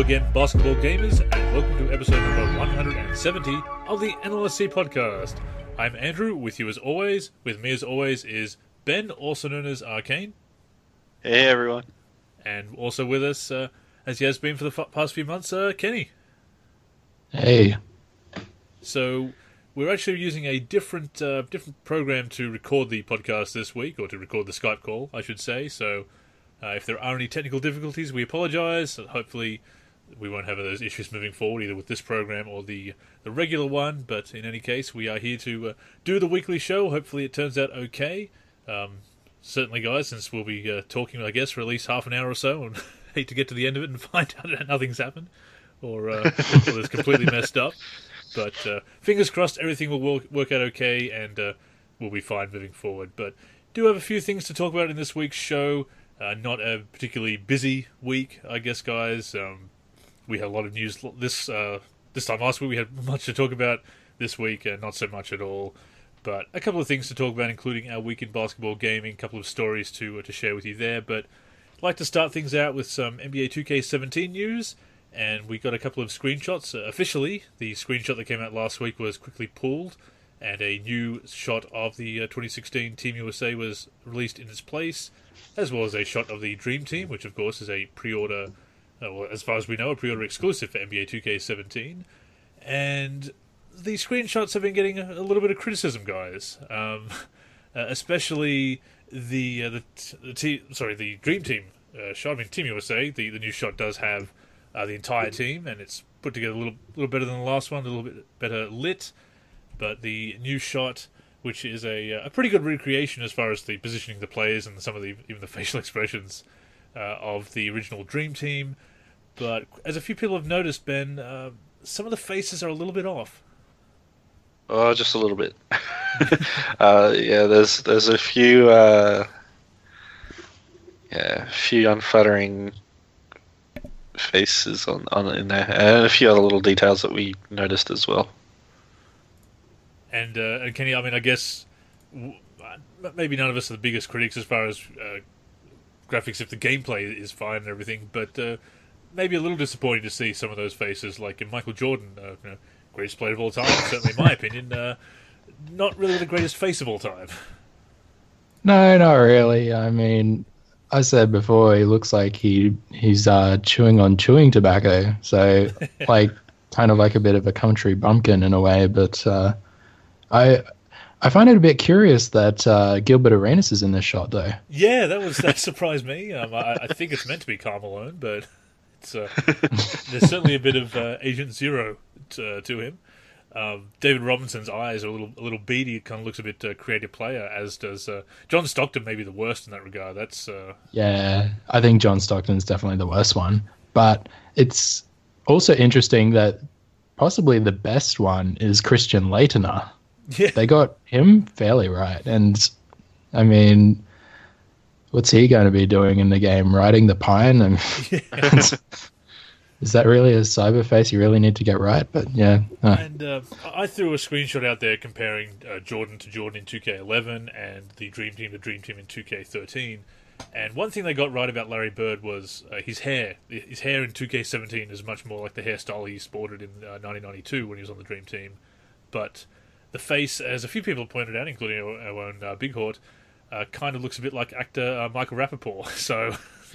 again, basketball gamers, and welcome to episode number 170 of the NLSC podcast. I'm Andrew, with you as always. With me as always is Ben, also known as Arcane. Hey everyone. And also with us, as he has been for the past few months, Kenny. Hey. So, we're actually using a different program to record the podcast this week, or to record the Skype call, I should say. So, if there are any technical difficulties, we apologise. Hopefully, we won't have those issues moving forward, either with this program or the regular one. But in any case, we are here to do the weekly show. Hopefully, it turns out okay. Certainly, guys, since we'll be talking, I guess, for at least half an hour or so, and hate to get to the end of it and find out that nothing's happened, or it's completely messed up. But fingers crossed, everything will work out okay, and we'll be fine moving forward. But do have a few things to talk about in this week's show. Not a particularly busy week, I guess, guys. We had a lot of news this time last week. We had much to talk about this week, not so much at all. But a couple of things to talk about, including our week in basketball gaming, a couple of stories to share with you there. But I'd like to start things out with some NBA 2K17 news. And we got a couple of screenshots. Officially, the screenshot that came out last week was quickly pulled, and a new shot of the 2016 Team USA was released in its place, as well as a shot of the Dream Team, which of course is a pre-order, well, as far as we know, a pre-order exclusive for NBA 2K17. And the screenshots have been getting a little bit of criticism, guys. Especially the Dream Team shot. I mean, Team USA, the new shot does have the entire team, and it's put together a little better than the last one, a little bit better lit. But the new shot, which is a pretty good recreation as far as the positioning of the players and some of even the facial expressions of the original Dream Team. But as a few people have noticed, Ben, some of the faces are a little bit off. Oh, just a little bit. Yeah, there's a few few unflattering faces on in there, and a few other little details that we noticed as well. And Kenny, I mean, I guess maybe none of us are the biggest critics as far as graphics if the gameplay is fine and everything, but maybe a little disappointing to see some of those faces, like in Michael Jordan, greatest player of all time, certainly in my opinion, not really the greatest face of all time. No, not really. I mean, I said before, he looks like he's chewing on chewing tobacco, so like kind of like a bit of a country bumpkin in a way. But I find it a bit curious that Gilbert Arenas is in this shot, though. Yeah, that surprised me. I think it's meant to be Karl Malone, but it's there's certainly a bit of Agent Zero to him. David Robinson's eyes are a little beady. It kind of looks a bit creative player, as does John Stockton. Maybe the worst in that regard. That's yeah, I think John Stockton's definitely the worst one. But it's also interesting that possibly the best one is Christian Laettner. Yeah, they got him fairly right, and I mean, what's he going to be doing in the game? Riding the pine? And is that really a cyber face you really need to get right? But yeah. And I threw a screenshot out there comparing Jordan to Jordan in 2K11 and the Dream Team to Dream Team in 2K13. And one thing they got right about Larry Bird was his hair. His hair in 2K17 is much more like the hairstyle he sported in 1992 when he was on the Dream Team. But the face, as a few people pointed out, including our own Big Hort, kind of looks a bit like actor Michael Rappaport. So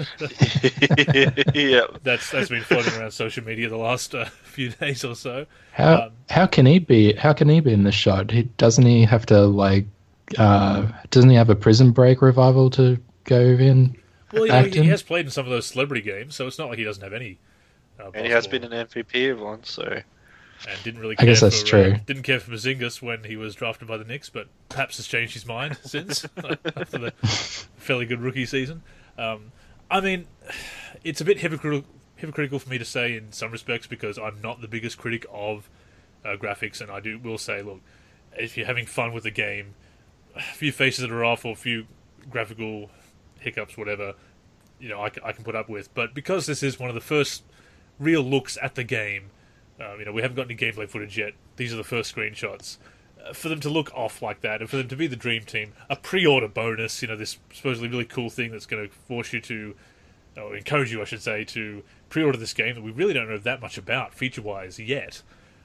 Yeah, that's been floating around social media the last few days or so. How can he be? How can he be in this shot? Doesn't he have to doesn't he have a Prison Break revival to go in? Well, he has played in some of those celebrity games, so it's not like he doesn't have any. and he has been an MVP of one, so. And didn't really. I guess that's true. Didn't care for Porzingis when he was drafted by the Knicks, but perhaps has changed his mind since after the fairly good rookie season. I mean, it's a bit hypocritical for me to say in some respects because I'm not the biggest critic of graphics, and will say, look, if you're having fun with the game, a few faces that are off or a few graphical hiccups, whatever, I can put up with. But because this is one of the first real looks at the game, we haven't got any gameplay footage yet. These are the first screenshots. For them to look off like that, and for them to be the Dream Team, a pre-order bonus, this supposedly really cool thing that's going to force you to or encourage you, I should say, to pre-order this game that we really don't know that much about feature-wise yet.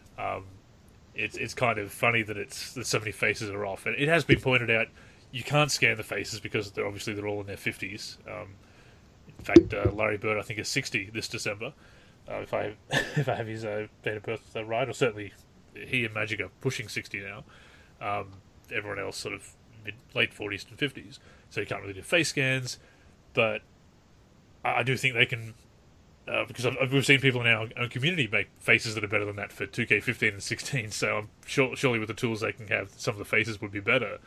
It's kind of funny that so many faces are off, and it has been pointed out you can't scan the faces because they're all in their 50s. In fact, Larry Bird I think is 60 this December. If I have his date of birth right, or certainly he and Magic are pushing 60 now. Everyone else sort of late 40s and 50s, so you can't really do face scans. But I do think they can, because we've seen people in our own community make faces that are better than that for 2K15 and 16. So I'm surely with the tools they can have, some of the faces would be better.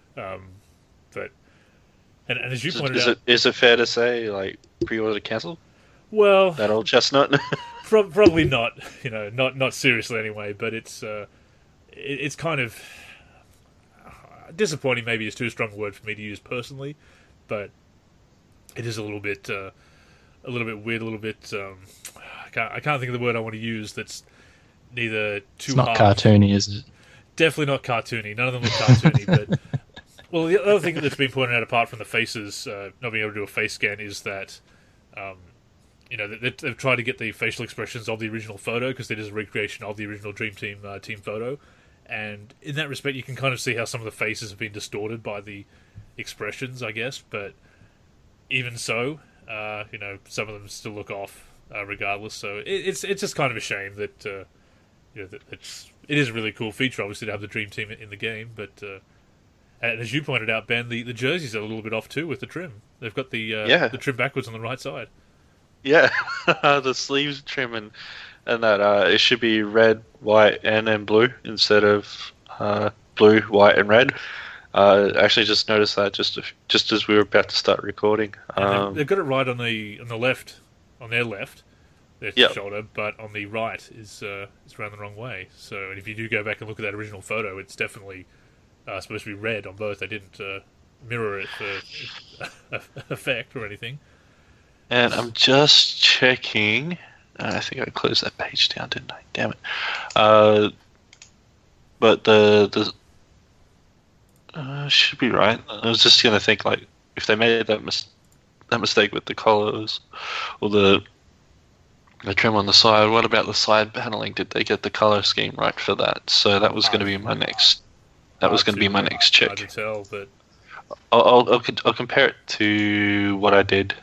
But and as you pointed out, is it fair to say like pre-order cancel? Well, that old chestnut. Probably not. Not seriously anyway. But it's kind of disappointing. Maybe is too strong a word for me to use personally, but it is a little bit weird. A little bit. I can't think of the word I want to use. That's neither too. It's not cartoony, is it? Definitely not cartoony. None of them look cartoony. But well, the other thing that's been pointed out apart from the faces, not being able to do a face scan, is that. They've tried to get the facial expressions of the original photo because it is a recreation of the original Dream Team team photo, and in that respect, you can kind of see how some of the faces have been distorted by the expressions, I guess. But even so, some of them still look off regardless. So it's just kind of a shame that it is a really cool feature, obviously, to have the Dream Team in the game. But and as you pointed out, Ben, the jerseys are a little bit off too with the trim. They've got the trim backwards on the right side. Yeah, the sleeves trim and that it should be red, white, and blue instead of blue, white, and red. I actually just noticed that just as we were about to start recording. They've got it right on the left, on their left, their shoulder, but on the right is it's around the wrong way. So, and if you do go back and look at that original photo, it's definitely supposed to be red on both. They didn't mirror it for effect or anything. And I'm just checking. I think I closed that page down, didn't I? Damn it. But the should be right. I was just gonna think like if they made that mistake with the collars or the trim on the side. What about the side paneling? Did they get the color scheme right for that? So that was going to be my next. That was going to be my next check. Hard to tell, but I'll compare it to what I did.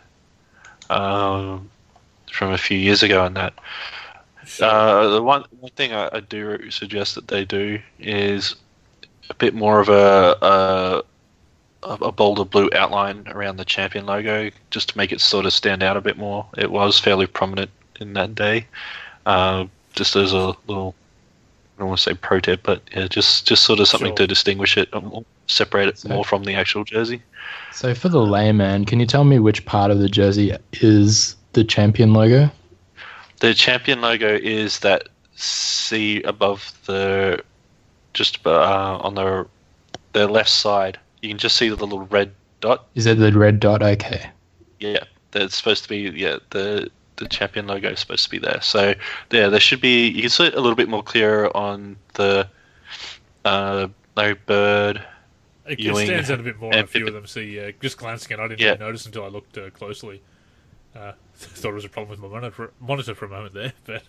From a few years ago on that. Sure. The one thing I do suggest that they do is a bit more of a bolder blue outline around the champion logo, just to make it sort of stand out a bit more. It was fairly prominent in that day. Just as a little, I don't want to say pro tip, but yeah, just sort of something to distinguish it, separate it more from the actual jersey. So for the layman, can you tell me which part of the jersey is the champion logo? The champion logo is that C above the, just on the left side. You can just see the little red dot. Is it the red dot? Okay. Yeah, that's supposed to be the champion logo is supposed to be there. So yeah, there should be. You can see it a little bit more clearer on the Larry Bird. It stands out a bit more on a few of them. See, just glancing at it, I didn't even notice until I looked closely. Thought it was a problem with my monitor for a moment there, but.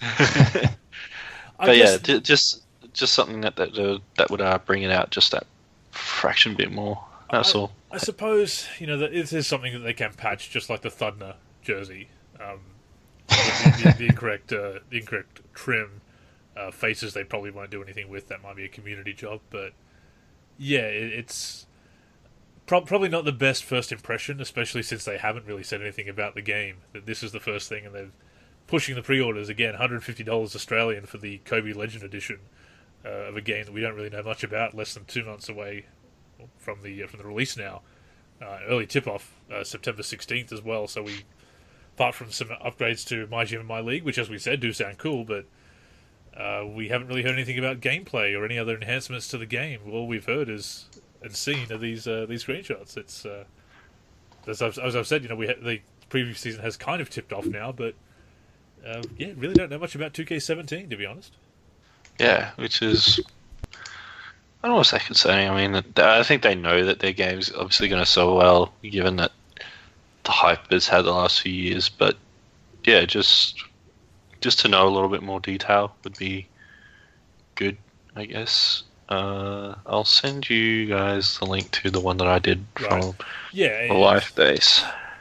Just something that would bring it out just that fraction bit more. That's all. I suppose that this is something that they can patch, just like the Thudner jersey. The incorrect trim faces they probably won't do anything with. That might be a community job, but yeah, it's probably not the best first impression, especially since they haven't really said anything about the game. That this is the first thing, and they're pushing the pre-orders again, $150 Australian for the Kobe Legend Edition of a game that we don't really know much about. Less than 2 months away from the release now. Early tip-off September 16th as well. So we, apart from some upgrades to My Gym and My League, which as we said do sound cool, but we haven't really heard anything about gameplay or any other enhancements to the game. All we've heard is and seen are these screenshots. It's as I've said, the previous season has kind of tipped off now, but really don't know much about 2K17 to be honest. Yeah, which is, I don't know what I could say. I mean, I think they know that their game's obviously going to sell well, given that the hype it's had the last few years. But yeah, just to know a little bit more detail would be good, I guess. I'll send you guys the link to the one that I did from the Life Base.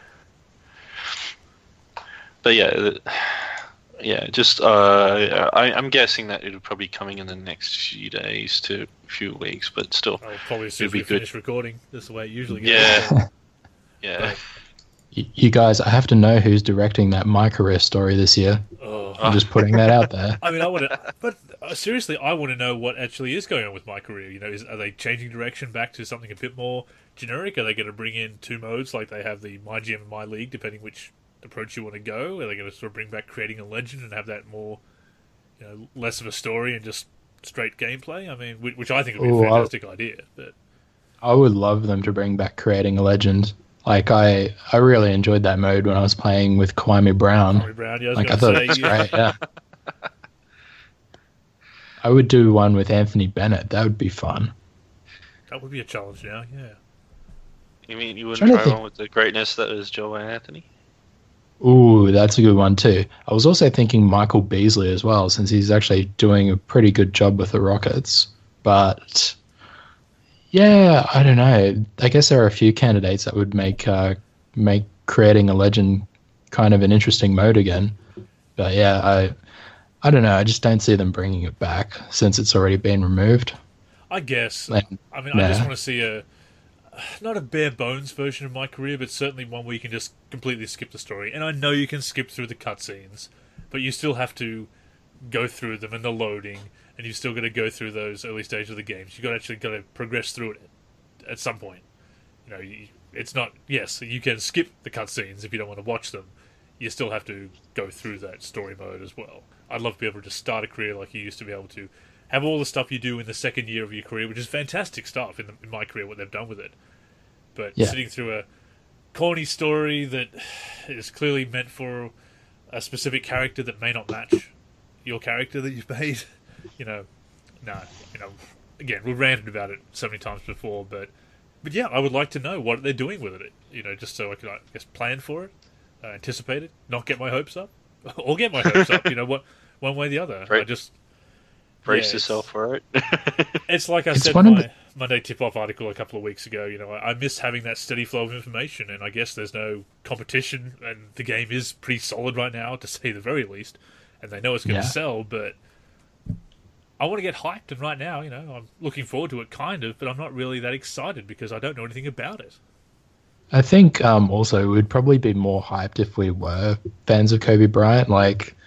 But yeah, just I'm guessing that it'll probably be coming in the next few days to a few weeks, but still, I'll probably as soon as we finish recording. That's the way it usually goes. Yeah. You guys, I have to know who's directing that My Career story this year. I'm just putting that out there. I mean, I want to, but seriously, I want to know what actually is going on with My Career. You know, are they changing direction back to something a bit more generic? Are they going to bring in 2 modes like they have the My GM and My League, depending which approach you want to go? Are they going to sort of bring back creating a legend and have that more, less of a story and just straight gameplay? I mean, which I think would be a fantastic idea. But I would love them to bring back creating a legend. Like I really enjoyed that mode when I was playing with Kwame Brown. I thought it was great. Yeah. I would do one with Anthony Bennett. That would be fun. That would be a challenge now. Yeah. You mean you wouldn't try one with the greatness that is Joe Anthony? Ooh, that's a good one too. I was also thinking Michael Beasley as well, since he's actually doing a pretty good job with the Rockets. But yeah, I don't know. I guess there are a few candidates that would make creating a legend kind of an interesting mode again. But yeah, I don't know. I just don't see them bringing it back since it's already been removed. I guess. I just want to see not a bare bones version of My Career, but certainly one where you can just completely skip the story. And I know you can skip through the cutscenes, but you still have to go through them and the loading, and you've still got to go through those early stages of the games. You've got to progress through it at some point. It's not... Yes, you can skip the cutscenes if you don't want to watch them. You still have to go through that story mode as well. I'd love to be able to just start a career like you used to be able to. Have all the stuff you do in the second year of your career, which is fantastic stuff in My Career, what they've done with it. But sitting through a corny story that is clearly meant for a specific character that may not match your character that you've made, again, we've ranted about it so many times before, but yeah, I would like to know what they're doing with it, just so I can, I guess, plan for it, anticipate it, not get my hopes up, or get my hopes up, one way or the other. Right. Brace yourself for it. It's like I said in my Monday Tip-Off article a couple of weeks ago, I miss having that steady flow of information, and I guess there's no competition, and the game is pretty solid right now, to say the very least, and they know it's going to sell, but I want to get hyped, and right now, I'm looking forward to it kind of, but I'm not really that excited because I don't know anything about it. I think also we'd probably be more hyped if we were fans of Kobe Bryant. Like,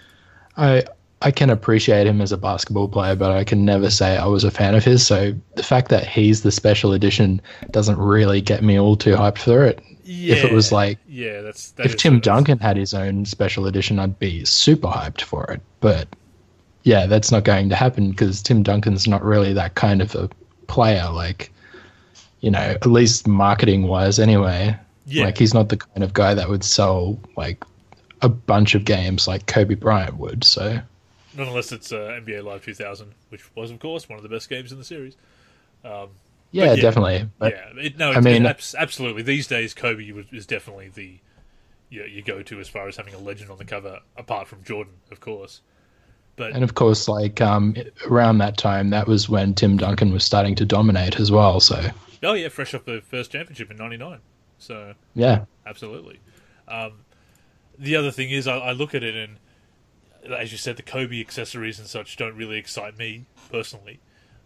I can appreciate him as a basketball player, but I can never say I was a fan of his. So the fact that he's the special edition doesn't really get me all too hyped for it. Yeah, if it was like, if Tim Duncan had his own special edition, I'd be super hyped for it. But yeah, that's not going to happen because Tim Duncan's not really that kind of a player. Like, at least marketing wise, anyway. Yeah. Like, he's not the kind of guy that would sell like a bunch of games like Kobe Bryant would. So. Not unless it's NBA Live 2000, which was, of course, one of the best games in the series. Definitely. But, absolutely. These days, Kobe is definitely the you go to as far as having a legend on the cover, apart from Jordan, of course. And of course, like around that time, that was when Tim Duncan was starting to dominate as well. So. Oh yeah, fresh off the first championship in '99. So yeah, absolutely. The other thing is, I look at it and, as you said, the Kobe accessories and such don't really excite me personally,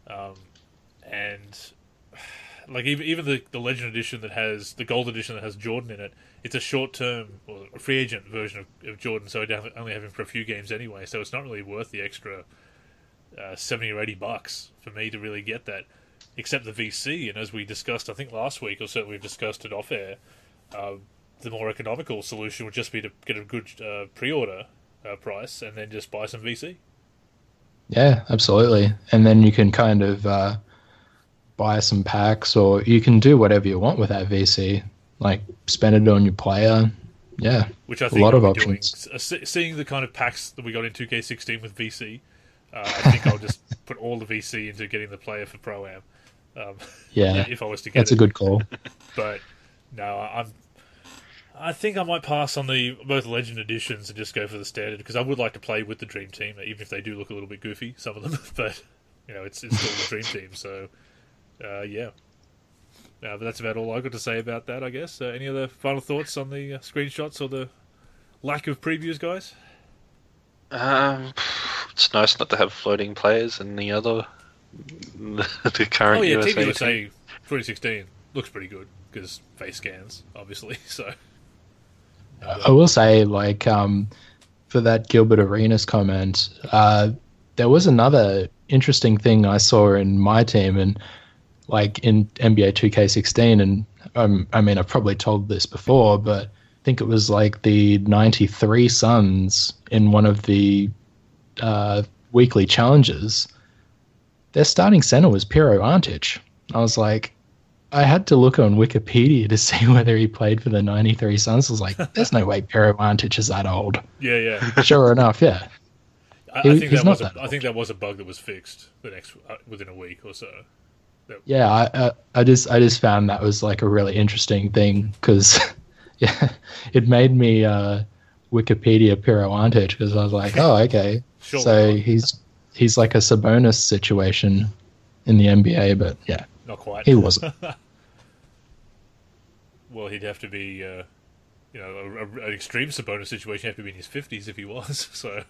and like even the Legend Edition that has the Gold Edition that has Jordan in it, it's a short-term or a free agent version of Jordan, so I only have him for a few games anyway. So it's not really worth the extra $70 or $80 for me to really get that, except the VC. And as we discussed, I think last week, or certainly we've discussed it off air, the more economical solution would just be to get a good pre-order price and then just buy some VC. Yeah, absolutely. And then you can kind of buy some packs, or you can do whatever you want with that VC, like spend it on your player. Yeah, which I think a lot of options. Seeing the kind of packs that we got in 2K16 with VC, I think I'll just put all the VC into getting the player for Pro-Am. Yeah, if I was to get that's a good call. But no, I think I might pass on the both Legend editions and just go for the standard, because I would like to play with the Dream Team, even if they do look a little bit goofy, some of them. But it's still the Dream Team. So yeah. But that's about all I've got to say about that, I guess. Any other final thoughts on the screenshots or the lack of previews, guys? It's nice not to have floating players in the other the current Team USA USA team. 2016 looks pretty good because face scans, obviously. So I will say, like, for that Gilbert Arenas comment, there was another interesting thing I saw in my team, and like in NBA 2K16, and I mean, I've probably told this before, but I think it was like the 93 Suns in one of the weekly challenges. Their starting center was Pero Antic. I was like, I had to look on Wikipedia to see whether he played for the 93 Suns. I was like, there's no way Pero Antic is that old. Yeah. Sure enough, yeah. I think that was a bug that was fixed within a week or so. Yeah, I just found that was like a really interesting thing, because yeah, it made me Wikipedia Pero Antic, because I was like, oh, okay. Sure. So he's like a Sabonis situation in the NBA, but yeah, not quite. He wasn't. Well, he'd have to be, an extreme Sabonis situation. He'd have to be in his 50s if he was. So,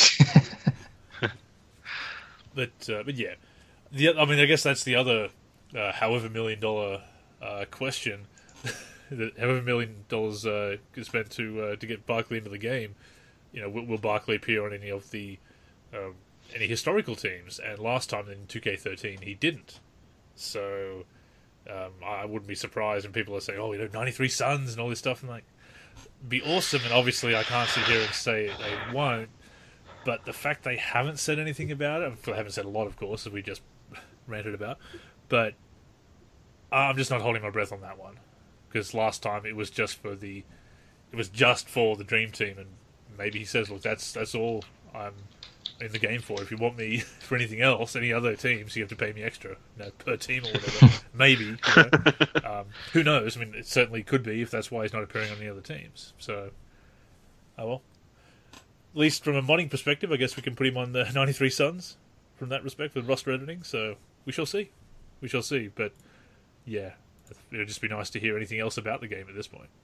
but yeah, I guess that's the other, however $1 million question. That however $1 million is spent to get Barkley into the game. Will Barkley appear on any of the any historical teams? And last time in 2K13 he didn't. So I wouldn't be surprised when people are saying, "Oh, 93 Suns and all this stuff." And like, be awesome. And obviously, I can't sit here and say they won't. But the fact they haven't said anything about it, they haven't said a lot, of course, as we just ranted about. But I'm just not holding my breath on that one, because last time it was just for the Dream Team, and maybe he says, "Look, that's all I'm in the game for. If you want me for anything else, any other teams, you have to pay me extra, per team or whatever." Maybe, who knows? I mean, it certainly could be if that's why he's not appearing on the other teams. So, oh well. At least from a modding perspective, I guess we can put him on the 93 Suns from that respect with roster editing. So we shall see. But yeah, it would just be nice to hear anything else about the game at this point.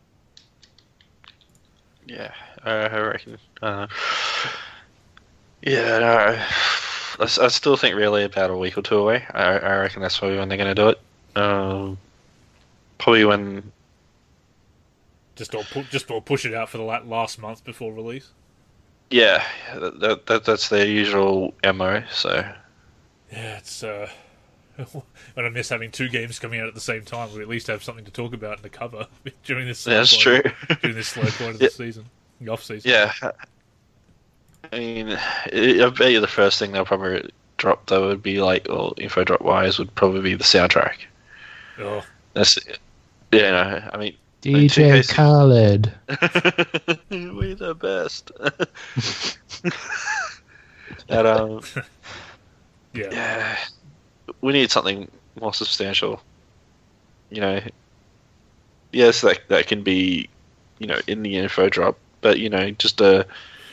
Yeah, I reckon. Yeah, no, I still think really about a week or two away. I reckon that's probably when they're going to do it. Probably when just all push it out for the last month before release. Yeah, that's their usual MO. So yeah, it's when I miss having two games coming out at the same time, we at least have something to talk about in the cover during this. That's true. During this slow point of the season, the off season. Yeah, I mean, I bet you the first thing they'll probably drop though would be like, or info drop wise would probably be the soundtrack. Oh, that's yeah. No, I mean, DJ Khaled. We the best. And, yeah, we need something more substantial. Yes, that can be, in the info drop, but just a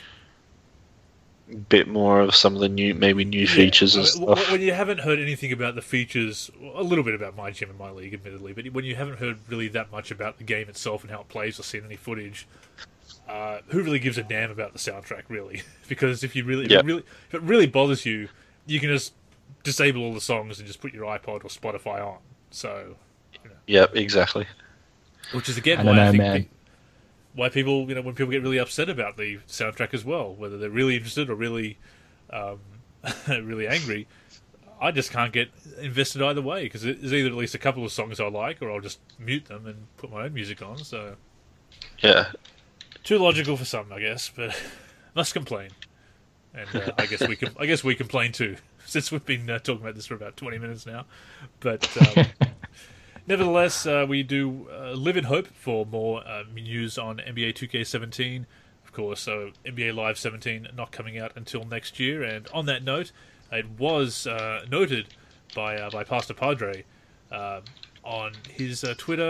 bit more of some of the new features and stuff. When you haven't heard anything about the features, a little bit about My Gym and My League, admittedly, but when you haven't heard really that much about the game itself and how it plays or seen any footage, who really gives a damn about the soundtrack, really? Because if it really bothers you, you can just disable all the songs and just put your iPod or Spotify on. So, Yep, exactly. Which is again why people, when people get really upset about the soundtrack as well, whether they're really interested or really, really angry, I just can't get invested either way, because there's either at least a couple of songs I like, or I'll just mute them and put my own music on. So, yeah, too logical for some, I guess, but must complain, and I guess we complain too, since we've been talking about this for about 20 minutes now, but. Nevertheless, we do live in hope for more news on NBA 2K17. Of course, NBA Live 17 not coming out until next year. And on that note, it was noted by Pastor Padre on his Twitter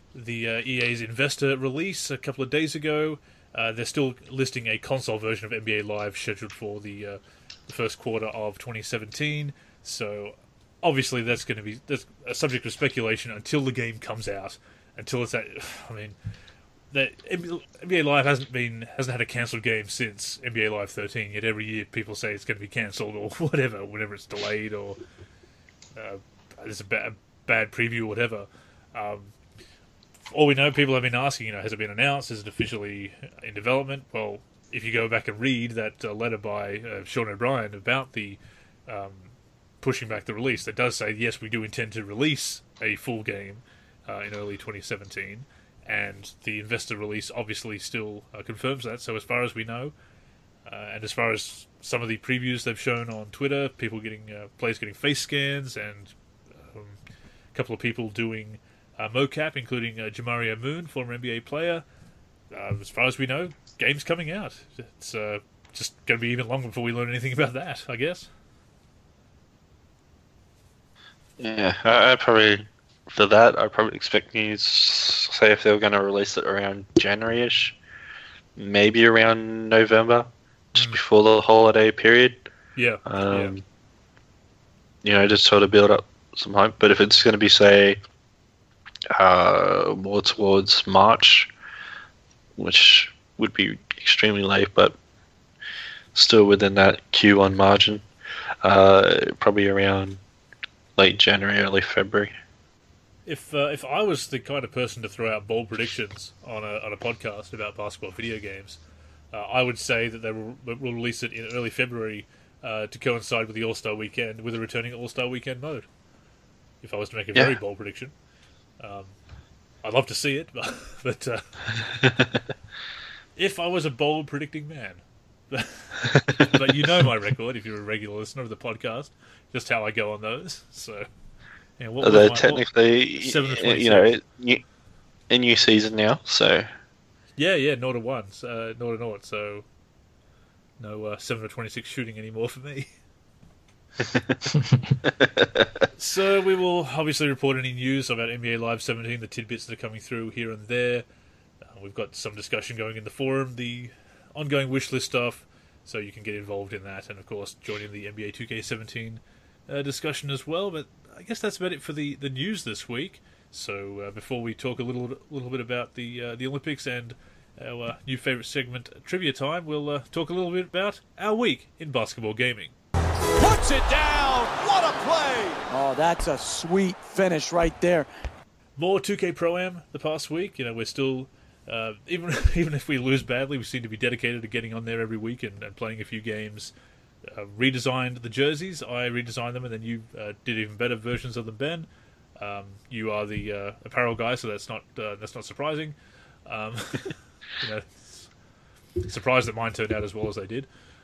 the EA's investor release a couple of days ago. They're still listing a console version of NBA Live scheduled for the first quarter of 2017. So obviously that's a subject of speculation until the game comes out. Until it's that NBA Live hasn't had a cancelled game since NBA Live 13. Yet every year people say it's going to be cancelled or whatever, whenever it's delayed or there's a bad preview or whatever. All we know, people have been asking, has it been announced? Is it officially in development? Well, if you go back and read that letter by Sean O'Brien about the pushing back the release, that does say, yes, we do intend to release a full game in early 2017, and the investor release obviously still confirms that. So as far as we know, and as far as some of the previews they've shown on Twitter, players getting face scans, and a couple of people doing mocap, including Jamario Moon, former NBA player. As far as we know, game's coming out. It's just going to be even longer before we learn anything about that, I guess. Yeah, I'd probably expect news, say if they were going to release it around January-ish, maybe around November, just before the holiday period. Yeah. Just sort of build up some hype. But if it's going to be, say, more towards March, which would be extremely late, but still within that Q1 margin, probably around late January, early February. If I was the kind of person to throw out bold predictions on a podcast about basketball video games, I would say that they will release it in early February to coincide with the All-Star Weekend, with a returning All-Star Weekend mode. If I was to make a very bold prediction. I'd love to see it, but if I was a bold predicting man. But you know my record, if you're a regular listener of the podcast, just how I go on those. So, although technically, a new season now, so... Yeah, 0-1, 0-0, so no 7 of 26 shooting anymore for me. So we will obviously report any news about NBA Live 17, the tidbits that are coming through here and there. We've got some discussion going in the forum, the ongoing wishlist stuff, so you can get involved in that, and of course join in the NBA 2K17 discussion as well. But I guess that's about it for the news this week. So before we talk a little bit about the Olympics and our new favourite segment, Trivia Time, we'll talk a little bit about our week in basketball gaming. Puts it down! What a play! Oh, that's a sweet finish right there. More 2K Pro-Am the past week. We're still, even if we lose badly, we seem to be dedicated to getting on there every week and playing a few games. Redesigned the jerseys. I redesigned them, and then you did even better versions of them, Ben. You are the apparel guy, so that's not surprising. Surprised that mine turned out as well as they did.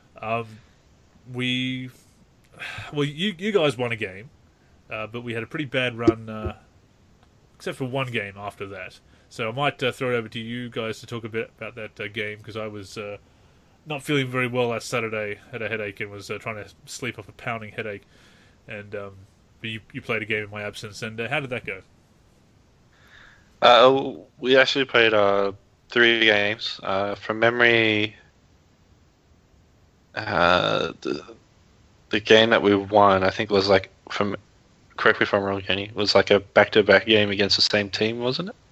You guys won a game, but we had a pretty bad run, except for one game after that. So I might throw it over to you guys to talk a bit about that game, because I was not feeling very well last Saturday, had a headache, and was trying to sleep off a pounding headache. And but you played a game in my absence, and how did that go? We actually played 3 games. From memory, the game that we won, I think, was correct me if I'm wrong, Kenny, was like a back-to-back game against the same team, wasn't it?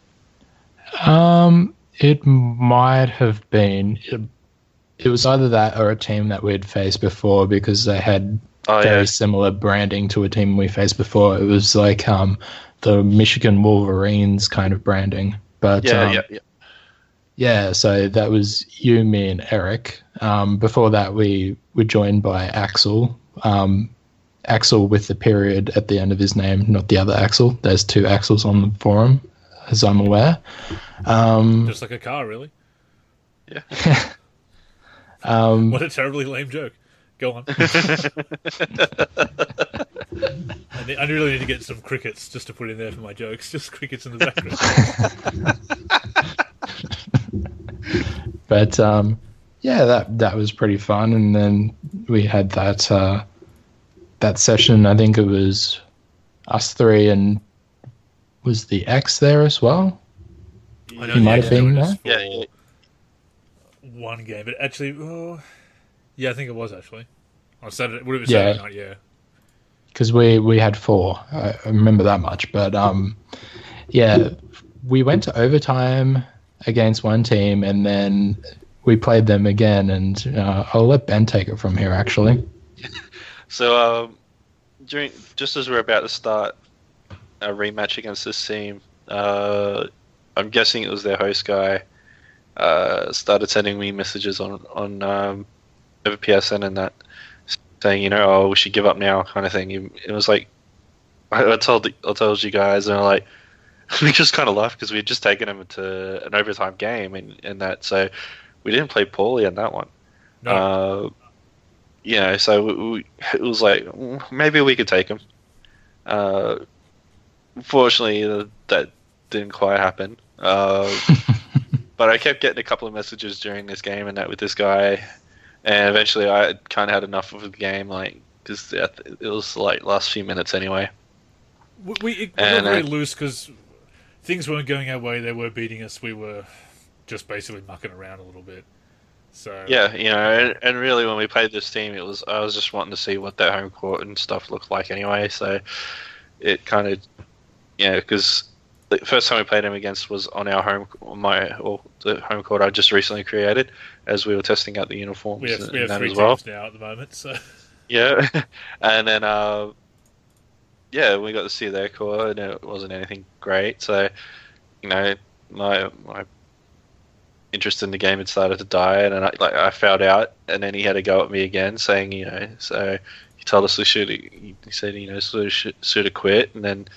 It might have been. It was either that or a team that we'd faced before, because they had very similar branding to a team we faced before. It was like the Michigan Wolverines kind of branding. But yeah, so that was you, me, and Eric. Before that, we were joined by Axel. Axel with the period at the end of his name, not the other Axel. There's 2 Axels on the forum, as I'm aware. Just like a car, really? Yeah. What a terribly lame joke. Go on. I really need to get some crickets just to put in there for my jokes. Just crickets in the background. But that was pretty fun. And then we had that session. I think it was us 3, and was the X there as well? I know He the might X have been joined us there. for Yeah. one game, but actually, yeah, I think it was actually on Saturday. Would it be Yeah. Saturday night? Yeah. Because we had 4. I remember that much. But yeah, we went to overtime against one team, and then we played them again. And I'll let Ben take it from here, actually. So just as we're about to start a rematch against this team, I'm guessing it was their host guy. Started sending me messages on over PSN and that, saying, oh, we should give up now, kind of thing. It was like I told you guys, and I'm like, we just kind of laughed because we had just taken them to an overtime game and that, so we didn't play poorly in that one. No. So it was like maybe we could take them. Unfortunately, that didn't quite happen. But I kept getting a couple of messages during this game and that with this guy, and eventually I kind of had enough of the game, like, because it was like last few minutes anyway. We got very loose because things weren't going our way. They were beating us. We were just basically mucking around a little bit. So yeah, and really when we played this team, I was just wanting to see what their home court and stuff looked like anyway. So it kind of, because the first time we played them against was on our the home court I just recently created as we were testing out the uniforms. We have and 3 that teams as well. now at the moment. So Yeah, and then we got to see their core, and it wasn't anything great. So, my interest in the game had started to die, and I fouled out, and then he had to go at me again, saying, so he told us we should. He said, should have quit, and then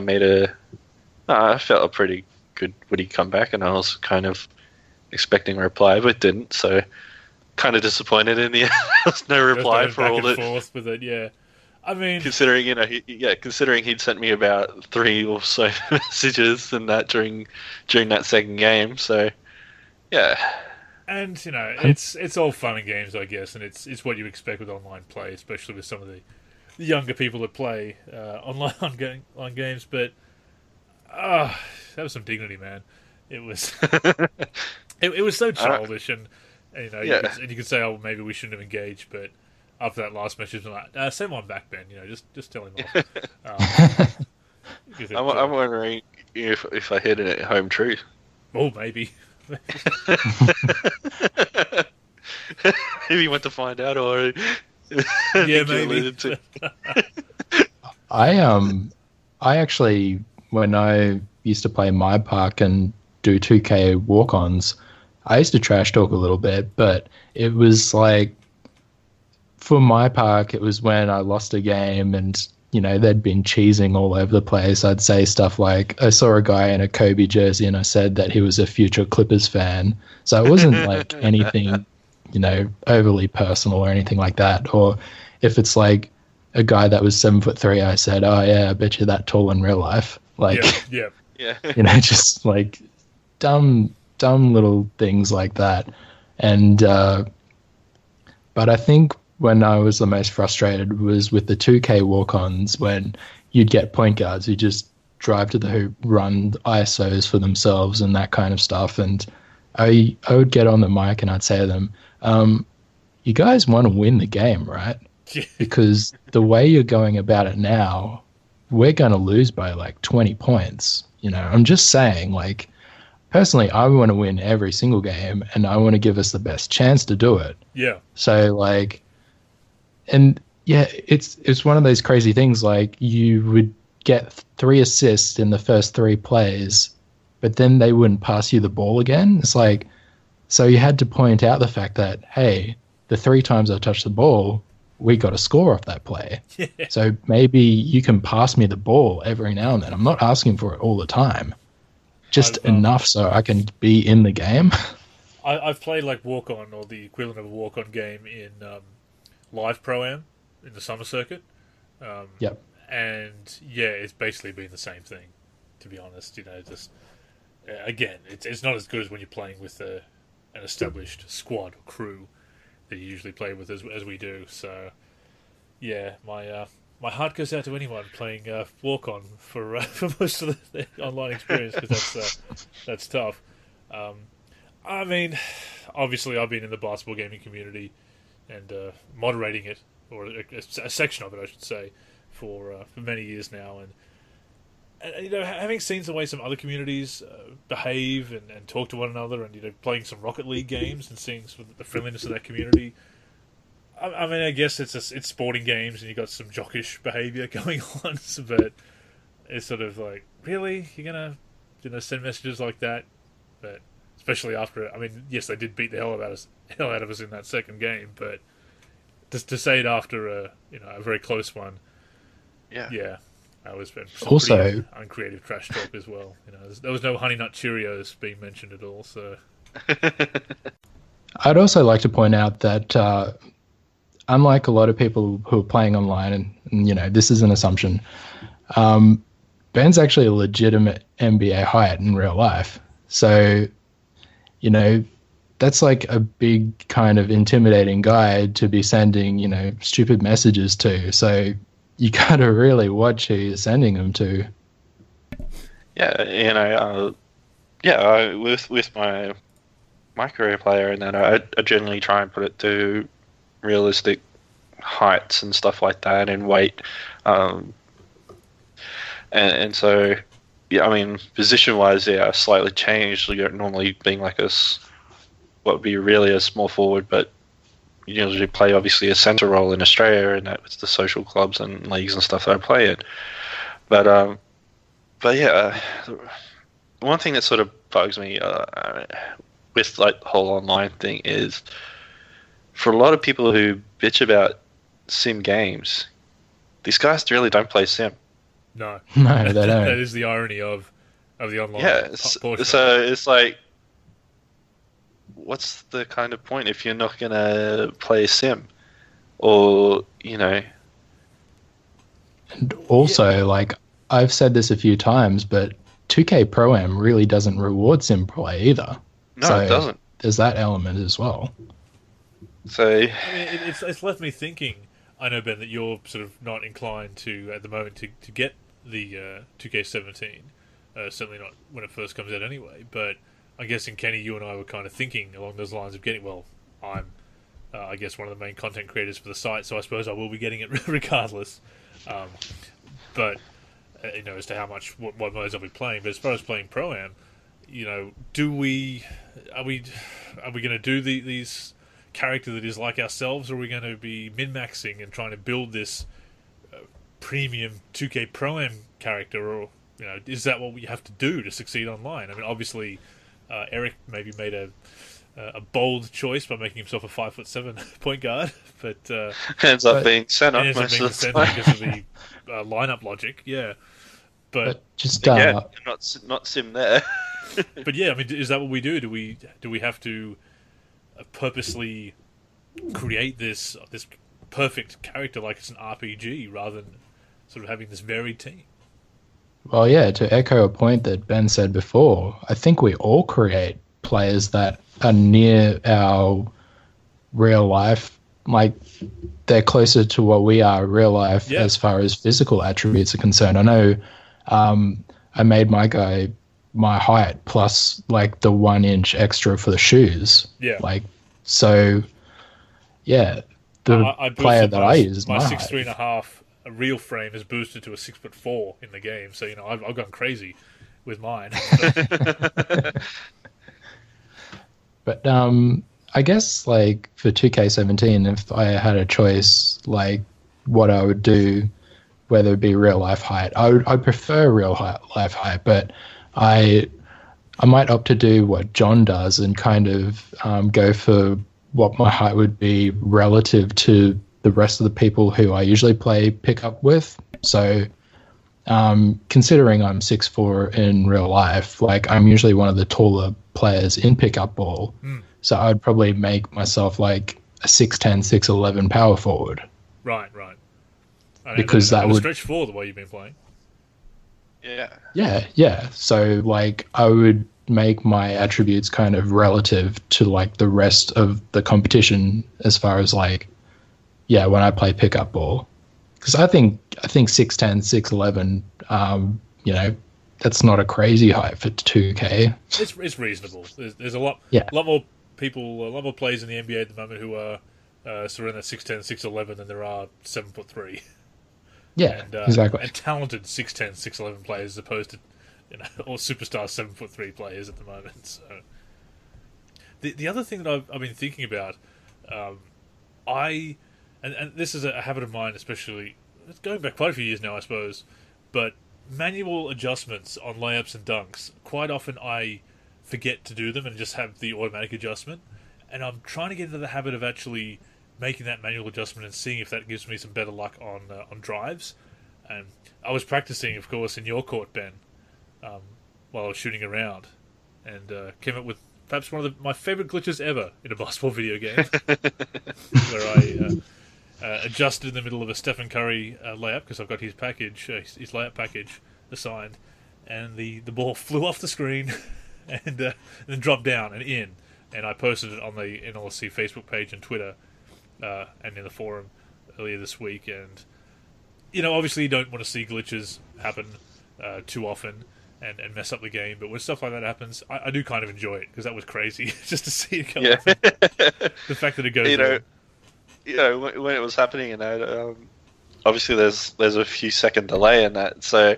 I felt a pretty good would he come back, and I was kind of expecting a reply, but didn't. So, kind of disappointed in the end. There's no reply for all that. Forth with it, yeah. I mean, considering considering he'd sent me about 3 or so messages and that during that second game, so yeah. And it's all fun and games, I guess, and it's what you expect with online play, especially with some of the younger people that play online games. But that was some dignity, man. It was it was so childish, and you could say, oh, maybe we shouldn't have engaged, but after that last message, I'm like, send one back, Ben. Just tell him off. I'm wondering if I hit it at home truth. Oh, maybe. Maybe you want to find out, or yeah, maybe. I actually, when I used to play My Park and do 2K walk-ons, I used to trash talk a little bit, but it was like, for My Park, it was when I lost a game and, they'd been cheesing all over the place. I'd say stuff like, I saw a guy in a Kobe jersey and I said that he was a future Clippers fan. So it wasn't like anything, overly personal or anything like that. Or if it's like a guy that was 7'3", I said, oh yeah, I bet you're that tall in real life. Like, yeah. Just like dumb little things like that. And, but I think when I was the most frustrated was with the 2K walk-ons, when you'd get point guards who just drive to the hoop, run ISOs for themselves and that kind of stuff. And I would get on the mic and I'd say to them, you guys want to win the game, right? Because the way you're going about it now, we're going to lose by like 20 points. I'm just saying, like, personally, I want to win every single game and I want to give us the best chance to do it. Yeah. So like, and yeah, it's one of those crazy things. Like, you would get 3 assists in the first 3 plays, but then they wouldn't pass you the ball again. It's like, so you had to point out the fact that, hey, the 3 times I touched the ball, we got a score off that play. Yeah. So maybe you can pass me the ball every now and then. I'm not asking for it all the time. Just enough so I can be in the game. I've played like walk-on, or the equivalent of a walk-on game in Live Pro-Am in the summer circuit. Yep. And yeah, it's basically been the same thing, to be honest. Just again, it's not as good as when you're playing with an established squad or crew that you usually play with as we do. So yeah, my my heart goes out to anyone playing Walk-On for most of the online experience, because that's tough. I mean, obviously I've been in the basketball gaming community and moderating it, or a section of it, I should say, for many years now, and you know, having seen the way some other communities behave and talk to one another, and you know, playing some Rocket League games and seeing sort of the friendliness of that community. I mean, I guess it's sporting games, and you got some jockish behaviour going on, but it's sort of like, really, you're gonna send messages like that? But especially after, I mean, yes, they did beat the hell out of us in that second game, but just to say it after a very close one, yeah, that was some also pretty uncreative trash talk as well. You know, there was no Honey Nut Cheerios being mentioned at all. So I'd also like to point out that unlike a lot of people who are playing online, and you know, this is an assumption, Ben's actually a legitimate NBA height in real life. So, you know, that's like a big kind of intimidating guy to be sending, you know, stupid messages to. So you gotta really watch who you're sending them to. Yeah, you know, with my career player, and then I generally try and put it to realistic heights and stuff like that, and weight, and so yeah, I mean, position wise, I slightly changed. You're normally being like what would be really a small forward, but you usually play obviously a centre role in Australia, and that's the social clubs and leagues and stuff that I play in. But yeah, one thing that sort of bugs me with like the whole online thing is, for a lot of people who bitch about sim games, these guys really don't play sim. No, they don't. That is the irony of the online. Yeah, portion. so it's like, what's the kind of point if you're not gonna play a sim, or you know? And also, like I've said this a few times, but 2K Pro Am really doesn't reward sim play either. No, so it doesn't. There's that element as well. So I mean, it's left me thinking. I know, Ben, that you're sort of not inclined to at the moment to get the 2K17. Certainly not when it first comes out, anyway. But I guess in Kenny, you and I were kind of thinking along those lines of getting. Well, I'm, I guess, one of the main content creators for the site, so I suppose I will be getting it regardless. But you know, as to how much what modes I'll be playing. But as far as playing Pro Am, you know, are we going to do these character that is like ourselves, or are we going to be min-maxing and trying to build this premium 2K Pro Am character, or you know, is that what we have to do to succeed online? I mean, obviously, Eric maybe made a bold choice by making himself a 5'7" point guard, but ends up being center. Ends up being center because of the lineup logic. Yeah, but just again, not sim there. But yeah, I mean, is that what we do? Do we have to purposely create this perfect character like it's an RPG, rather than sort of having this varied team? Well, yeah, to echo a point that Ben said before, I think we all create players that are near our real life, like they're closer to what we are real life as far as physical attributes are concerned. I know I made my guy my height plus like the 1 inch extra for the shoes. Yeah. Like, so yeah, the player that I use is my 6'3.5" a real frame is boosted to a 6'4" in the game. So, you know, I've gone crazy with mine. But I guess like for 2K17, if I had a choice, like what I would do, whether it be real life height, I prefer real life height, but I might opt to do what John does and kind of go for what my height would be relative to the rest of the people who I usually play pickup with. So considering I'm 6'4" in real life, like I'm usually one of the taller players in pickup ball. So I'd probably make myself like a 6'10", 6'11" power forward. Right. Because that would stretch 4 the way you've been playing. Yeah. So like I would make my attributes kind of relative to like the rest of the competition as far as like, when I play pickup ball. Because I think I think 610, 611, that's not a crazy height for 2K. It's reasonable. There's a lot more people, a lot more players in the NBA at the moment who are sort of in that 6'10", 6'11" than there are 7'3". Yeah, and, exactly. And talented 6'10", 6'11" players as opposed to all superstar 7'3" players at the moment. So the other thing that I've been thinking about, and this is a habit of mine, especially it's going back quite a few years now, I suppose, but manual adjustments on layups and dunks, quite often I forget to do them and just have the automatic adjustment, and I'm trying to get into the habit of actually making that manual adjustment and seeing if that gives me some better luck on drives. And I was practicing, of course, in your court, Ben, while I was shooting around, and came up with perhaps one of my favourite glitches ever in a basketball video game, where I adjusted in the middle of a Stephen Curry layup, because I've got his package, his layup package assigned, and the ball flew off the screen and then dropped down and in. And I posted it on the NLC Facebook page and Twitter and in the forum earlier this week. And, obviously you don't want to see glitches happen too often and mess up the game. But when stuff like that happens, I do kind of enjoy it, because that was crazy just to see it come off. The fact that it goes in. When it was happening, obviously there's a few second delay in that, so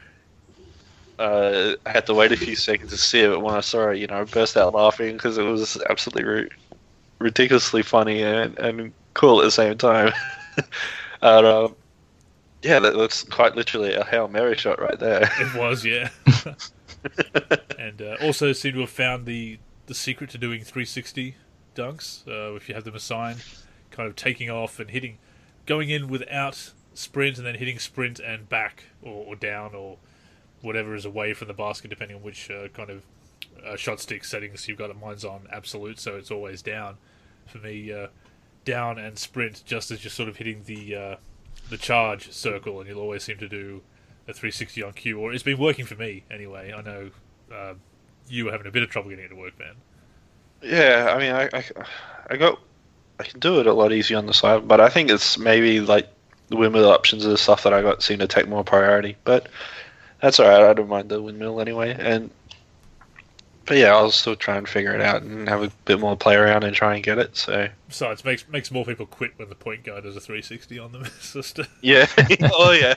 I had to wait a few seconds to see it. But when I saw it, I burst out laughing because it was absolutely ridiculously funny and cool at the same time. And, that's quite literally a Hail Mary shot right there. It was, yeah. And also seem to have found the secret to doing 360 dunks, if you have them assigned, kind of taking off and going in without sprint and then hitting sprint and back or down or whatever is away from the basket, depending on which kind of shot stick settings you've got. Mine's on absolute, so it's always down. For me, down and sprint just as you're sort of hitting the charge circle, and you'll always seem to do a 360 on cue, or it's been working for me anyway. I know you were having a bit of trouble getting it to work, man. Yeah, I mean, I can do it a lot easier on the side, but I think it's maybe like the windmill options are the stuff that I got seem to take more priority. But that's alright, I don't mind the windmill anyway. But yeah, I'll still try and figure it out and have a bit more play around and try and get it. So besides, makes more people quit when the point guard does a 360 on them. Yeah. Oh yeah.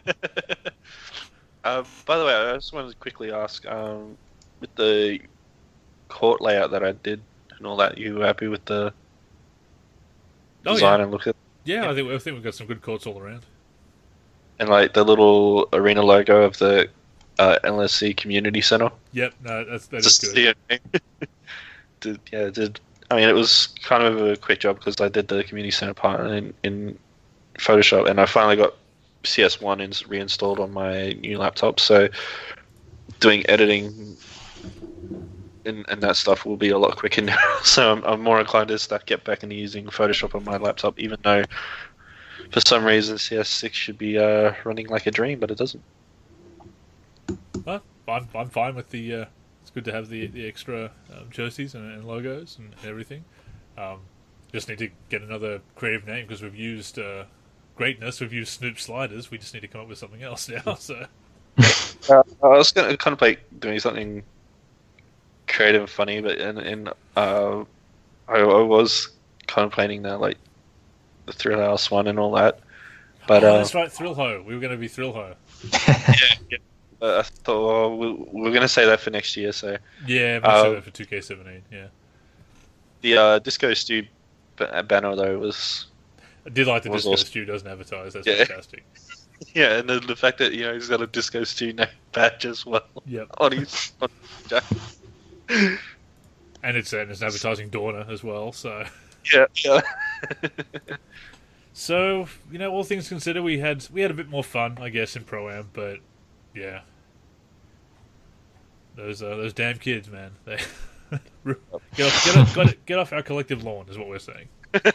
By the way, I just wanted to quickly ask, with the court layout that I did and all that, you happy with the design and look at? Yeah, I think we've got some good courts all around. And like the little arena logo of the LSC Community Center. Yep, no, that is good. I mean, it was kind of a quick job because I did the Community Center part in Photoshop, and I finally got CS1 reinstalled on my new laptop. So doing editing and that stuff will be a lot quicker now. So I'm more inclined to get back into using Photoshop on my laptop, even though for some reason CS6 should be running like a dream, but it doesn't. Well, I'm fine with the. It's good to have the extra jerseys and logos and everything. Just need to get another creative name because we've used Greatness. We've used Snoop Sliders. We just need to come up with something else now. So I was going to contemplate doing something creative and funny, but I was contemplating that, like the Thrill House one and all that. But that's right, Thrill Ho. We were going to be Thrill Ho. Yeah. I thought we're going to say that for next year. So yeah, we'll say that for 2K17. Yeah. The Disco Stew banner though was. I did like the Disco awesome. Stew doesn't advertise. That's fantastic. Yeah, and the fact that he's got a Disco Stew name badge as well. Yep. On his jacket. And it's advertising Dorna as well. So. Yeah. So all things considered, we had a bit more fun, I guess, in Pro-Am, but yeah, those damn kids, man. They get off our collective lawn, is what we're saying.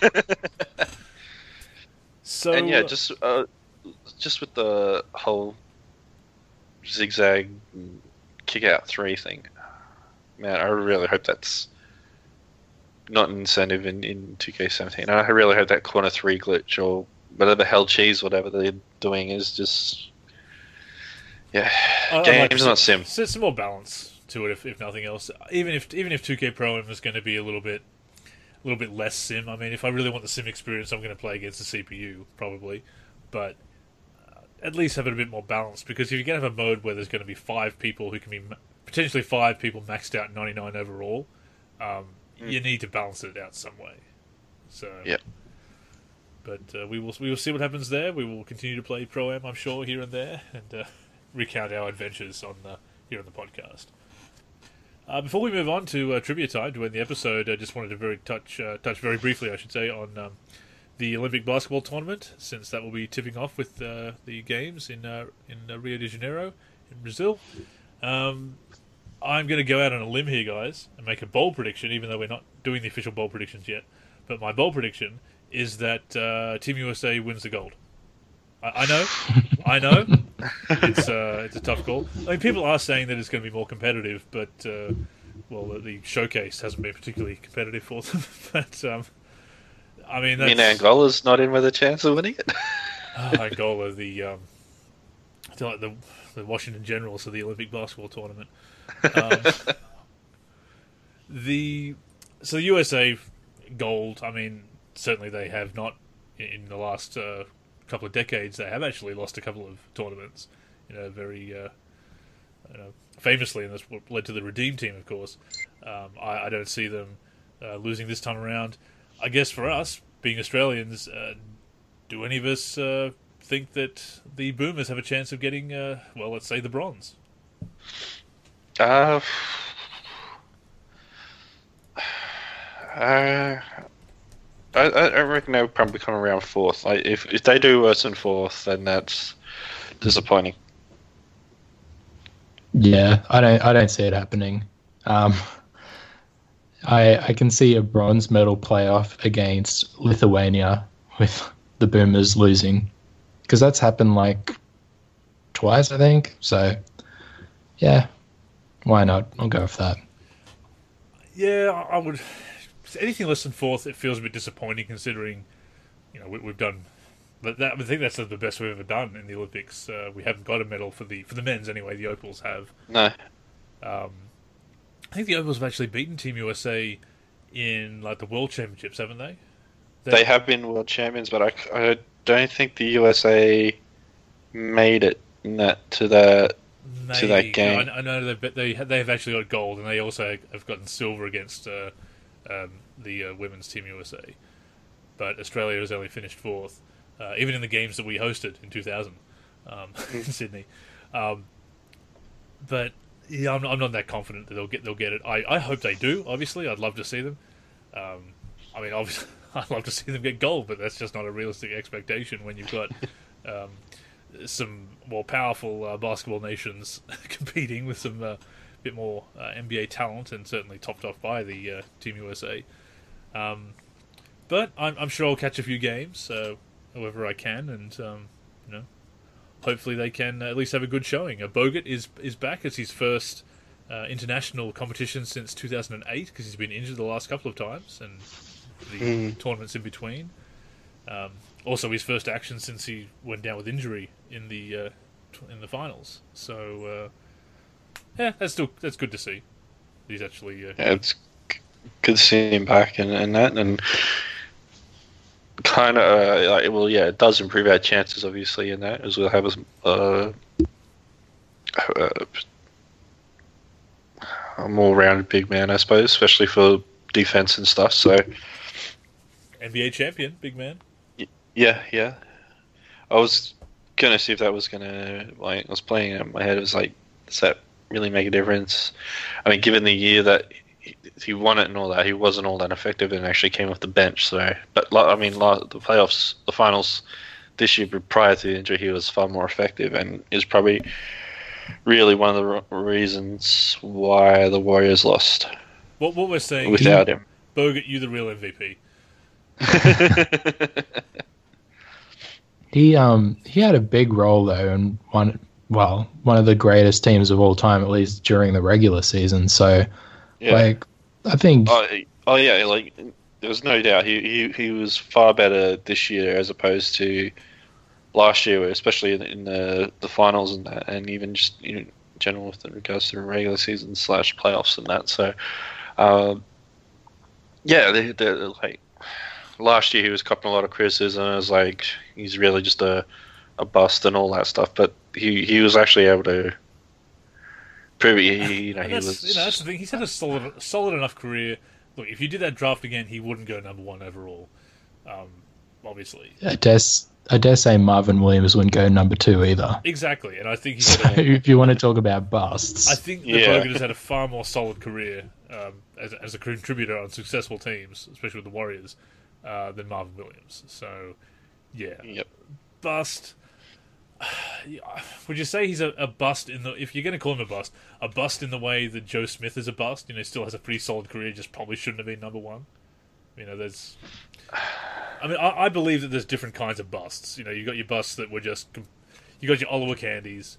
So and yeah, just with the whole zigzag kick out 3 thing, man, I really hope that's not an incentive in 2K17. I really hope that corner 3 glitch or whatever hell cheese, whatever they're doing is just games, like not sim. Some more balance to it, if nothing else. Even if 2K Pro Am is going to be a little bit less sim. I mean, if I really want the sim experience, I'm going to play against the CPU probably, but at least have it a bit more balanced. Because if you're going to have a mode where there's going to be 5 people who can be potentially 5 people maxed out 99 overall, you need to balance it out some way. So yep. But we will see what happens there. We will continue to play Pro Am, I'm sure, here and there, and recount our adventures on here on the podcast. Before we move on to trivia time to end the episode, I just wanted to touch very briefly, I should say, on the Olympic basketball tournament, since that will be tipping off with the games in Rio de Janeiro in Brazil. I'm going to go out on a limb here, guys, and make a bold prediction, even though we're not doing the official bold predictions yet. But my bold prediction is that Team USA wins the gold. I know, it's a tough call. I mean, people are saying that it's going to be more competitive, but the showcase hasn't been particularly competitive for them. But I mean, Angola's not in with a chance of winning it. Angola, the Washington Generals of the Olympic basketball tournament. The USA gold. I mean, certainly they have not in the last couple of decades. They have actually lost a couple of tournaments. Very famously, and that's what led to the Redeem team, of course. I don't see them losing this time around. I guess for us, being Australians, do any of us think that the Boomers have a chance of getting, let's say, the bronze? I reckon they'll probably come around 4th. Like, if they do worse than 4th, then that's disappointing. Yeah, I don't see it happening. I can see a bronze medal playoff against Lithuania with the Boomers losing, because that's happened like twice, I think. So, yeah, why not? I'll go with that. Yeah, I would. Anything less than 4th, it feels a bit disappointing, considering we've done. I think that's the best we've ever done in the Olympics. We haven't got a medal for the men's anyway. The Opals have. No. I think the Opals have actually beaten Team USA in the World Championships, haven't they? They have been World Champions, but I don't think the USA made it to that game. I know they have actually got gold, and they also have gotten silver against the women's Team USA. But Australia has only finished 4th, even in the games that we hosted in 2000 in Sydney. But yeah, I'm not that confident that they'll get it. I hope they do. Obviously, I'd love to see them. I mean, obviously, I'd love to see them get gold, but that's just not a realistic expectation when you've got some more powerful basketball nations competing with some bit more NBA talent, and certainly topped off by the Team USA. But I'm sure I'll catch a few games, however I can, and hopefully they can at least have a good showing. Bogut is back. It's his first international competition since 2008, because he's been injured the last couple of times, and the tournaments in between. Also, his first action since he went down with injury in the finals. So, that's good to see. He's actually it's good to see him back and that, and kind of it does improve our chances, obviously, in that, as we'll have a more rounded big man, I suppose, especially for defense and stuff. So, NBA champion, big man. Yeah. I was gonna see if that was gonna, I was playing it in my head. It was like, does that really make a difference? I mean, given the year that he won it and all that, he wasn't all that effective and actually came off the bench. So, but I mean, the playoffs, the finals this year, prior to the injury, he was far more effective, and is probably really one of the reasons why the Warriors lost. What we're saying without him, Bogut, you the real MVP. He had a big role though, in one of the greatest teams of all time, at least during the regular season. So, yeah. I think. Oh yeah, was no doubt he was far better this year as opposed to last year, especially in the finals and that, and even just in general with regards to the regular season / playoffs and that. So, they're like last year he was copping a lot of criticism. It was like he's really just a bust and all that stuff, but he was actually able to prove it. That's the thing. He's had a solid enough career. Look, if you did that draft again, he wouldn't go number 1 overall. Obviously, I dare say Marvin Williams wouldn't go number 2 either. Exactly, and I think if you want to talk about busts, I think Bogut has had a far more solid career as a contributor on successful teams, especially with the Warriors, than Marvin Williams. So, bust. Would you say he's a bust if you're going to call him a bust in the way that Joe Smith is a bust? Still has a pretty solid career, just probably shouldn't have been number 1. I believe that there's different kinds of busts. You got your busts that were just, you got your Oliver Candys,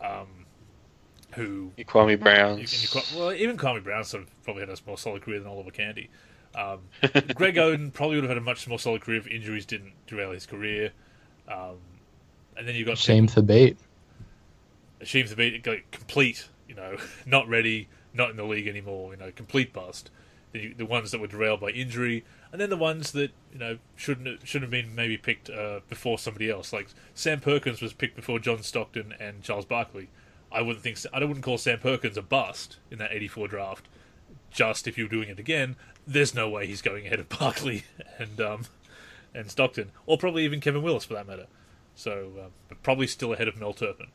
who your Kwame Browns. Even Kwame Brown sort of probably had a more solid career than Oliver Candy. Greg Oden probably would have had a much more solid career if injuries didn't derail his career. And then you got Hasheem Thabeet. Hasheem Thabeet, complete, not ready, not in the league anymore, complete bust. The ones that were derailed by injury, and then the ones that shouldn't have been maybe picked before somebody else. Like Sam Perkins was picked before John Stockton and Charles Barkley. I wouldn't call Sam Perkins a bust in that ~84 draft. Just if you were doing it again, there's no way he's going ahead of Barkley and Stockton, or probably even Kevin Willis for that matter. So, but probably still ahead of Mel Turpin.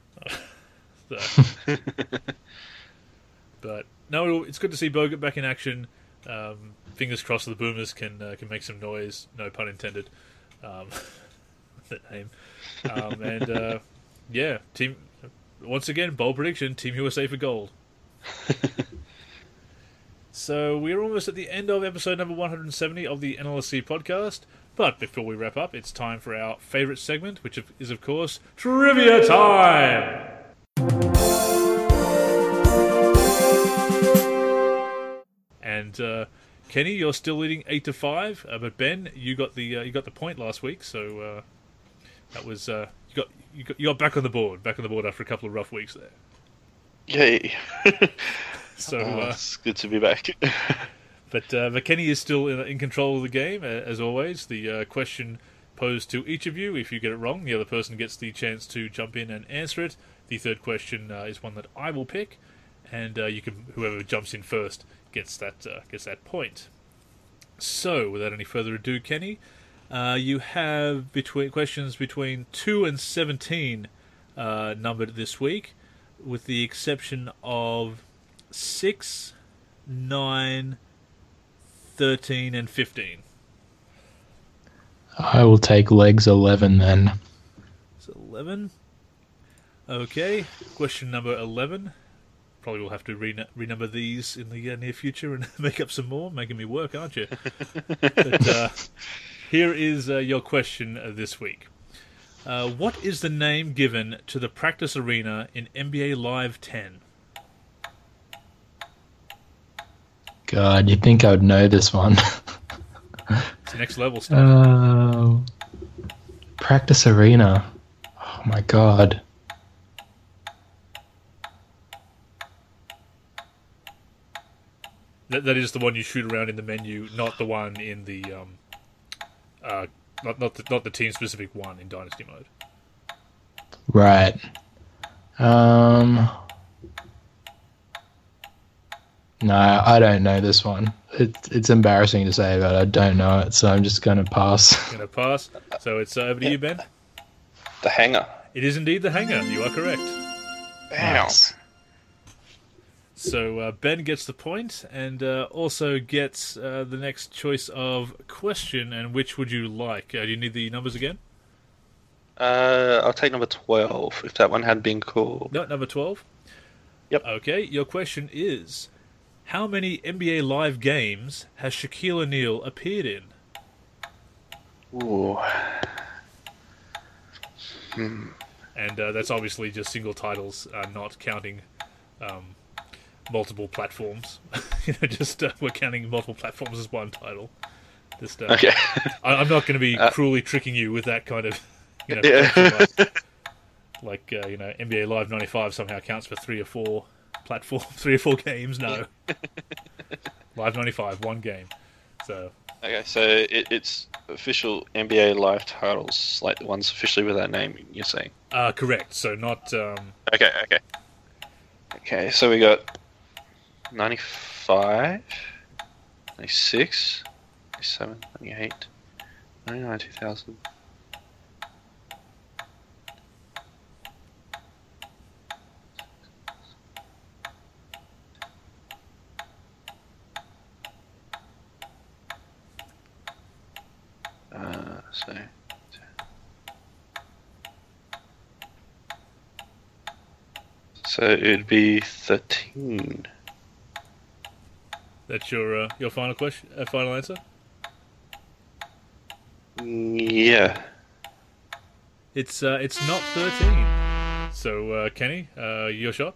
But no, it's good to see Bogut back in action. Fingers crossed the Boomers can make some noise. No pun intended. That name. Team. Once again, bold prediction: Team USA for gold. So we're almost at the end of episode number 170 of the NLSC podcast. But before we wrap up, it's time for our favourite segment, which is, of course, Trivia Time! And Kenny, you're still leading 8-5, but Ben, you got the point last week, so that was you got back on the board after a couple of rough weeks there. Yay! So it's good to be back. But Kenny is still in control of the game, as always. The question posed to each of you. If you get it wrong, the other person gets the chance to jump in and answer it. The third question is one that I will pick, and whoever jumps in first gets that point. So, without any further ado, Kenny, you have questions between 2 and 17 numbered this week, with the exception of 6, 9, 13 and 15. I will take legs 11 then. So 11. Okay, question number 11. Probably will have to renumber these in the near future and make up some more. Making me work, aren't you? But here is your question this week. What is the name given to the practice arena in NBA Live 10? God, you'd think I would know this one. It's next level stuff. Practice arena. Oh my God. That is the one you shoot around in the menu, not the one in the not the team specific one in Dynasty mode. Right. No, I don't know this one. It's embarrassing to say, but I don't know it, so I'm just going to pass. Going to pass. So it's over to you, Ben. The Hangar. It is indeed the Hangar. You are correct. Nice. So Ben gets the point, and also gets the next choice of question. And which would you like? Do you need the numbers again? I'll take number 12, if that one had been called. No, number 12? Yep. Okay, your question is... How many NBA Live games has Shaquille O'Neal appeared in? Ooh. And that's obviously just single titles, not counting multiple platforms. We're counting multiple platforms as one title. Just, Okay. I'm not going to be cruelly tricking you with that kind of, Yeah. NBA Live 95 somehow counts for 3 or 4 games. No. Live 95, one game. So. Okay, so it's official NBA Live titles, like the ones officially with that name, you're saying? Correct. So not. Okay. Okay, so we got 95, 96, 97, 98, 99, 2000. So it'd be 13. That's your final question, final answer. Yeah. It's not 13. So Kenny, your shot.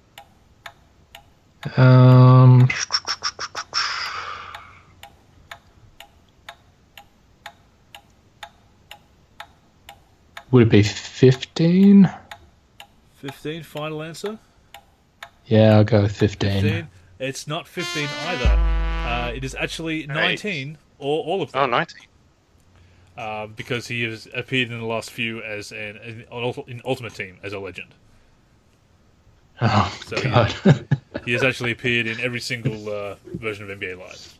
Would it be 15? 15, final answer? Yeah, I'll go with 15. 15. It's not 15 either. It is actually 19, or all of them. Oh, 19. Because he has appeared in the last few as in Ultimate Team as a legend. Oh, So God. He has actually appeared in every single version of NBA Live.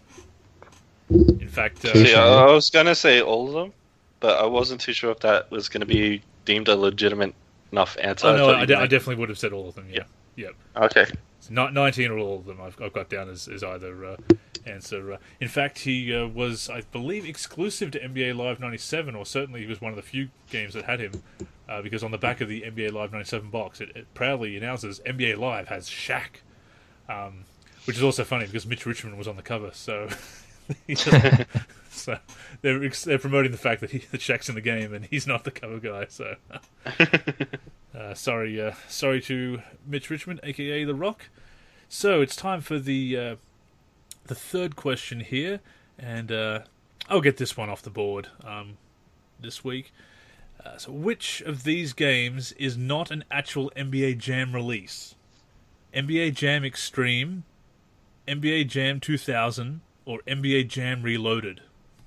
In fact, See, I was going to say all of them, but I wasn't too sure if that was going to be deemed a legitimate enough answer. I definitely would have said all of them. Yeah. Yep. Okay. So 19 or all of them I've got down as either answer. In fact, he was, I believe, exclusive to NBA Live 97, or certainly he was one of the few games that had him, because on the back of the NBA Live 97 box, it proudly announces NBA Live has Shaq, which is also funny because Mitch Richmond was on the cover, so so they're promoting the fact that Shaq's in the game and he's not the cover guy. So sorry to Mitch Richmond, aka The Rock. So it's time for the third question here, and I'll get this one off the board this week. So which of these games is not an actual NBA Jam release? NBA Jam Extreme, NBA Jam 2000, or NBA Jam Reloaded?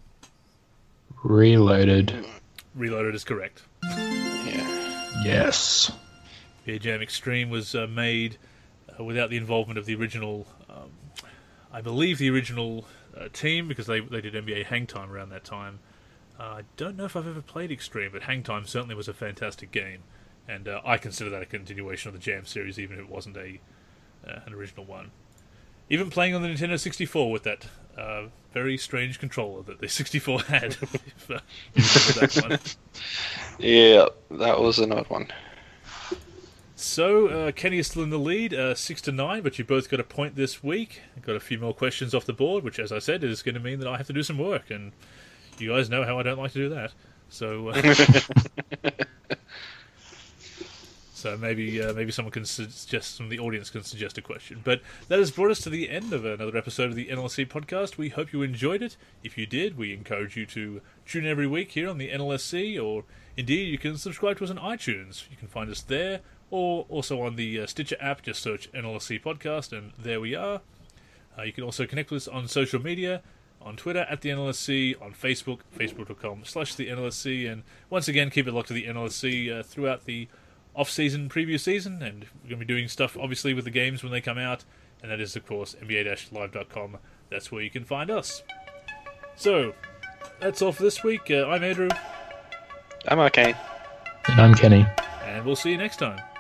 Reloaded. Reloaded is correct. Yeah. Yes. NBA Jam Extreme was made without the involvement of the original, I believe the original team, because they did NBA Hangtime around that time. I don't know if I've ever played Extreme, but Hangtime certainly was a fantastic game, and I consider that a continuation of the Jam series, even if it wasn't an original one. Even playing on the Nintendo 64 with that very strange controller that the 64 had. That one. Yeah, that was an odd one. So, Kenny is still in the lead, 6-9, but you both got a point this week. Got a few more questions off the board, which, as I said, is going to mean that I have to do some work, and you guys know how I don't like to do that. So, so maybe someone can suggest, some of the audience can suggest a question. But that has brought us to the end of another episode of the NLSC podcast. We hope you enjoyed it. If you did, we encourage you to tune in every week here on the NLSC, or indeed you can subscribe to us on iTunes. You can find us there, or also on the Stitcher app. Just search NLSC podcast, and there we are. You can also connect with us on social media, on Twitter at the NLSC, on Facebook, facebook.com/the NLSC, and once again, keep it locked to the NLSC throughout the off-season, preview season, and we're going to be doing stuff, obviously, with the games when they come out, and that is, of course, NBA-live.com. That's where you can find us. So, that's all for this week. I'm Andrew. I'm okay. And I'm Kenny. And we'll see you next time.